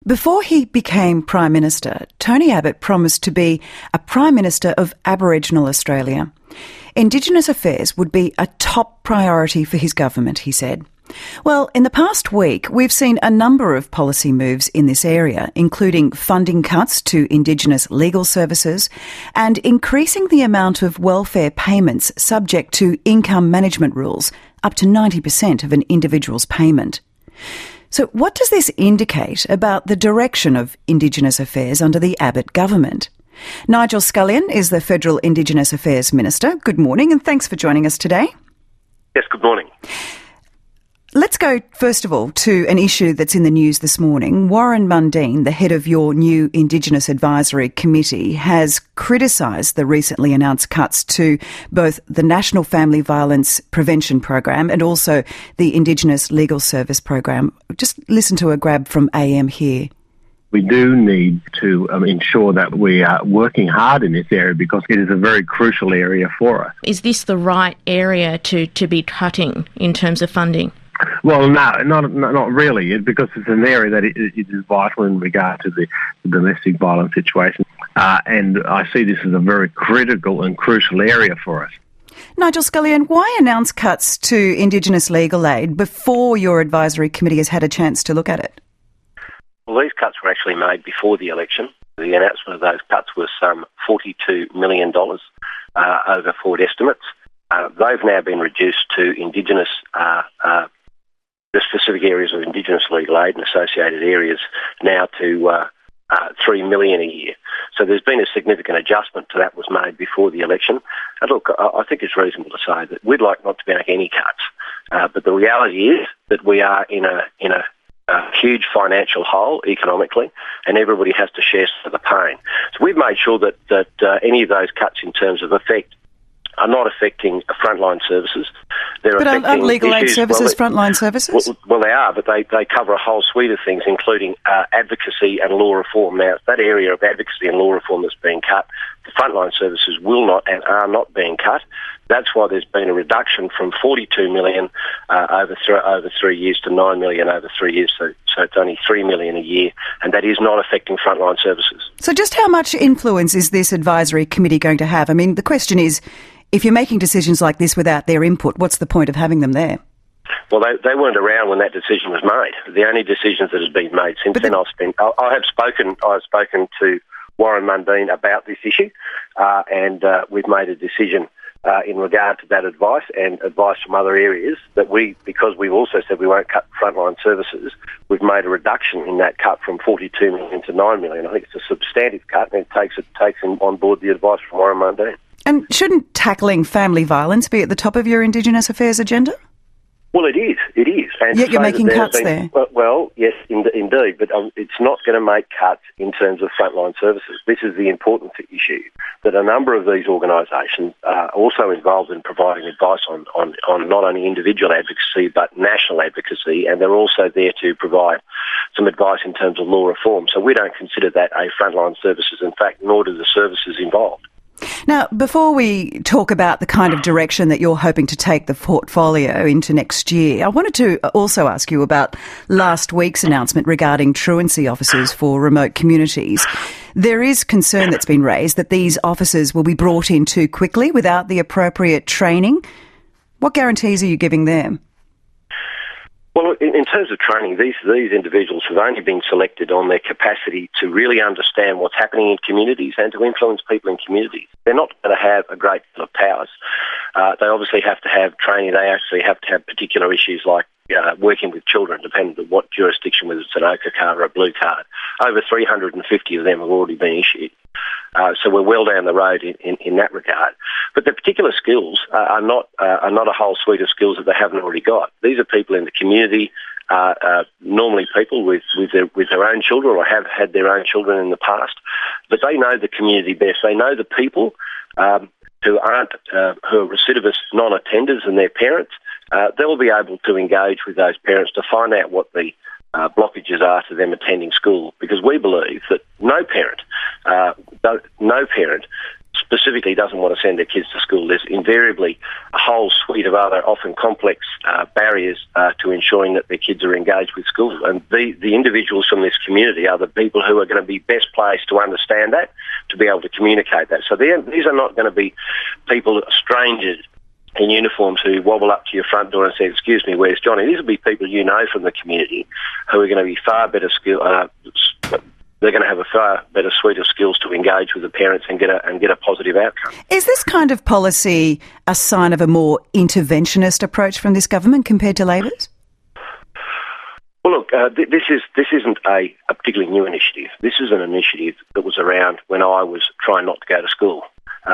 Before he became Prime Minister, Tony Abbott promised to be a Prime Minister of Aboriginal Australia. Indigenous affairs would be a top priority for his government, he said. Well, in the past week, we've seen a number of policy moves in this area, including funding cuts to Indigenous legal services and increasing the amount of welfare payments subject to income management rules, up to 90% of an individual's payment. So what does this indicate about the direction of Indigenous affairs under the Abbott government? Nigel Scullion is the Federal Indigenous Affairs Minister. Good morning and thanks for joining us today. Yes, good morning. Let's go, first of all, to an issue that's in the news this morning. Warren Mundine, the head of your new Indigenous Advisory Committee, has criticised the recently announced cuts to both the National Family Violence Prevention Program and also the Indigenous Legal Service Program. Just listen to a grab from AM here. We do need to ensure that we are working hard in this area because it is a very crucial area for us. Is this the right area to be cutting in terms of funding? Well, no, not really, because it's an area that it is vital in regard to the domestic violence situation. And I see this as a very critical and crucial area for us. Nigel Scullion, why announce cuts to Indigenous legal aid before your advisory committee has had a chance to look at it? Well, these cuts were actually made before the election. The announcement of those cuts was some $42 million over forward estimates. They've now been reduced to Indigenous the specific areas of Indigenous legal aid and associated areas now to $3 million a year. So there's been a significant adjustment to that was made before the election. And look, I think it's reasonable to say that we'd like not to make any cuts, but the reality is that we are in a huge financial hole economically, and everybody has to share some of the pain. So we've made sure that any of those cuts in terms of effect are not affecting frontline services. But aren't legal aid services frontline services? Well, they are, but they cover a whole suite of things, including advocacy and law reform. Now, it's that area of advocacy and law reform that's being cut. The frontline services will not and are not being cut. That's why there's been a reduction from $42 million over 3 years to $9 million over 3 years. So it's only $3 million a year, and that is not affecting frontline services. So just how much influence is this advisory committee going to have? I mean, the question is, if you're making decisions like this without their input, what's the point of having them there? Well, they weren't around when that decision was made. The only decisions that have been made since then, I have spoken to Warren Mundine about this issue, and we've made a decision in regard to that advice and advice from other areas that because we've also said we won't cut frontline services, we've made a reduction in that cut from $42 million to $9 million. I think it's a substantive cut, and it takes on board the advice from Warren Mundine. And shouldn't tackling family violence be at the top of your Indigenous affairs agenda? Well, it is. And yet you're making cuts there. Well, yes, indeed, but it's not going to make cuts in terms of frontline services. This is the important issue, that a number of these organisations are also involved in providing advice on not only individual advocacy but national advocacy, and they're also there to provide some advice in terms of law reform. So we don't consider that a frontline services, in fact, nor do the services involved. Now, before we talk about the kind of direction that you're hoping to take the portfolio into next year, I wanted to also ask you about last week's announcement regarding truancy officers for remote communities. There is concern that's been raised that these officers will be brought in too quickly without the appropriate training. What guarantees are you giving them? Well, in terms of training, these individuals have only been selected on their capacity to really understand what's happening in communities and to influence people in communities. They're not going to have a great deal of powers. They obviously have to have training. They actually have to have particular issues like working with children, depending on what jurisdiction, whether it's an ochre card or a blue card. Over 350 of them have already been issued. So we're well down the road in that regard. But the particular skills are not a whole suite of skills that they haven't already got. These are people in the community, normally people with their own children or have had their own children in the past. But they know the community best. They know the people who are recidivist non-attenders and their parents. They'll be able to engage with those parents to find out what the blockages are to them attending school, because we believe that no parent specifically doesn't want to send their kids to school, there's invariably a whole suite of other, often complex barriers to ensuring that their kids are engaged with school. And the individuals from this community are the people who are going to be best placed to understand that, to be able to communicate that. So these are not going to be people, strangers in uniforms, who wobble up to your front door and say, "Excuse me, where's Johnny?" These will be people you know from the community who are going to be far better they're going to have a far better suite of skills to engage with the parents and get a positive outcome. Is this kind of policy a sign of a more interventionist approach from this government compared to Labor's? Well, look, this isn't a particularly new initiative. This is an initiative that was around when I was trying not to go to school.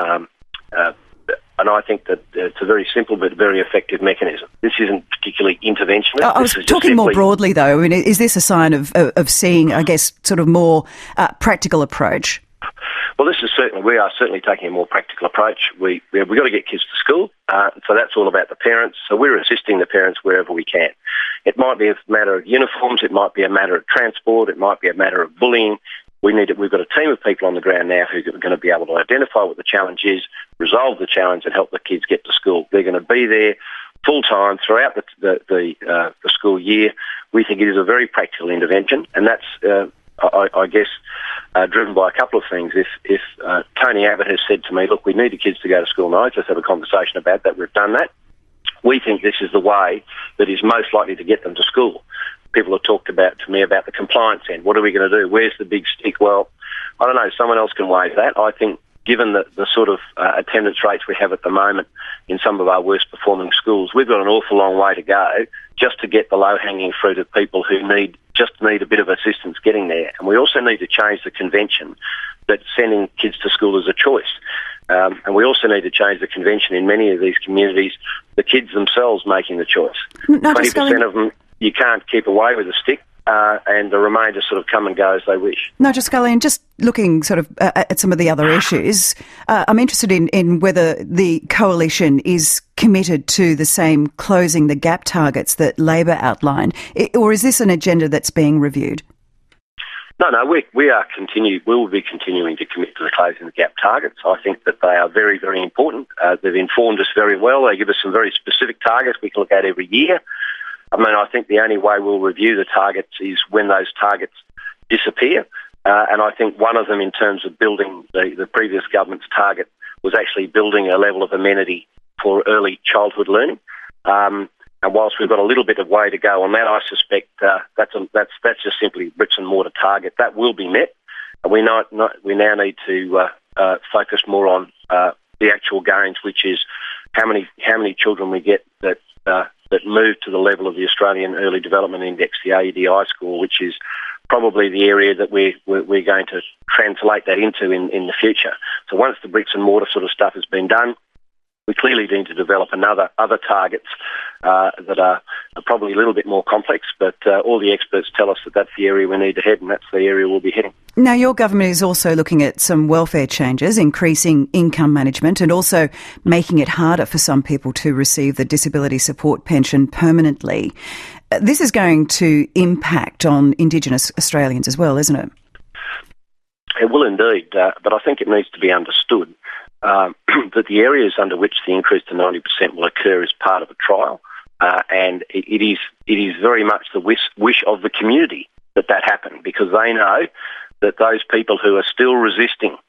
And I think that it's a very simple but very effective mechanism. This isn't particularly interventionist. I was talking more broadly, though. I mean, is this a sign of seeing, I guess, sort of more practical approach? Well, we are certainly taking a more practical approach. We've got to get kids to school, so that's all about the parents. So we're assisting the parents wherever we can. It might be a matter of uniforms, it might be a matter of transport, it might be a matter of bullying. We've got a team of people on the ground now who are going to be able to identify what the challenge is, resolve the challenge, and help the kids get to school. They're going to be there full time throughout the school year. We think it is a very practical intervention, and that's, I guess, driven by a couple of things. If Tony Abbott has said to me, "Look, we need the kids to go to school now, let's have a conversation about that," we've done that. We think this is the way that is most likely to get them to school. People have talked to me about the compliance end. What are we going to do? Where's the big stick? Well, I don't know. Someone else can wave that. I think given the sort of attendance rates we have at the moment in some of our worst performing schools, we've got an awful long way to go just to get the low-hanging fruit of people who need a bit of assistance getting there. And we also need to change the convention that sending kids to school is a choice. And we also need to change the convention in many of these communities, the kids themselves making the choice. 20% of them you can't keep away with a stick, and the remainder sort of come and go as they wish. Nigel Scullion, just looking sort of at some of the other issues, I'm interested in whether the coalition is committed to the same closing the gap targets that Labor outlined, or is this an agenda that's being reviewed? No, we will be continuing to commit to the closing the gap targets. I think that they are very, very important. They've informed us very well. They give us some very specific targets we can look at every year. I mean, I think the only way we'll review the targets is when those targets disappear. And I think one of them, in terms of building the previous government's target, was actually building a level of amenity for early childhood learning. And whilst we've got a little bit of way to go on that, I suspect that's just simply bricks and mortar target. That will be met. And we now need to focus more on the actual gains, which is how many children we get that move to the level of the Australian Early Development Index, the AEDI score, which is probably the area that we're going to translate that into in the future. So once the bricks and mortar sort of stuff has been done, we clearly need to develop other targets that are probably a little bit more complex, but all the experts tell us that that's the area we need to head, and that's the area we'll be heading. Now, your government is also looking at some welfare changes, increasing income management and also making it harder for some people to receive the disability support pension permanently. This is going to impact on Indigenous Australians as well, isn't it? It will indeed, but I think it needs to be understood that the areas under which the increase to 90% will occur is part of a trial, and it is very much the wish of the community that happen, because they know that those people who are still resisting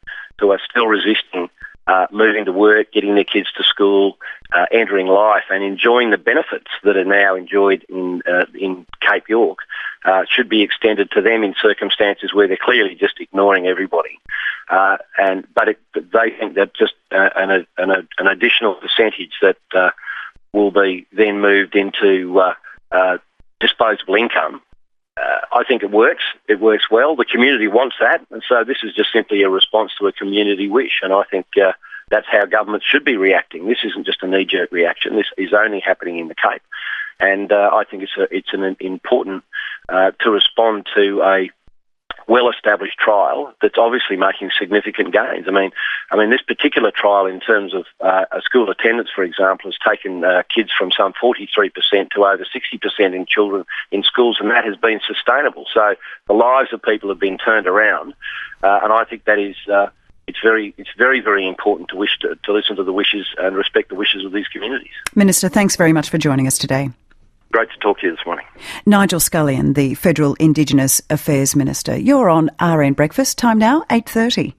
moving to work, getting their kids to school, entering life and enjoying the benefits that are now enjoyed in Cape York should be extended to them in circumstances where they're clearly just ignoring everybody. But they think that just an additional percentage that will be then moved into disposable income. I think it works. It works well. The community wants that, and so this is just simply a response to a community wish. And I think that's how government should be reacting. This isn't just a knee-jerk reaction. This is only happening in the Cape, and I think it's an important to respond to a well-established trial that's obviously making significant gains. I mean, this particular trial, in terms of school attendance, for example, has taken kids from some 43% to over 60% in children in schools, and that has been sustainable. So the lives of people have been turned around, and I think that is it's very, very important to listen to the wishes and respect the wishes of these communities. Minister, thanks very much for joining us today. Great to talk to you this morning. Nigel Scullion, the Federal Indigenous Affairs Minister. You're on RN Breakfast. Time now, 8:30.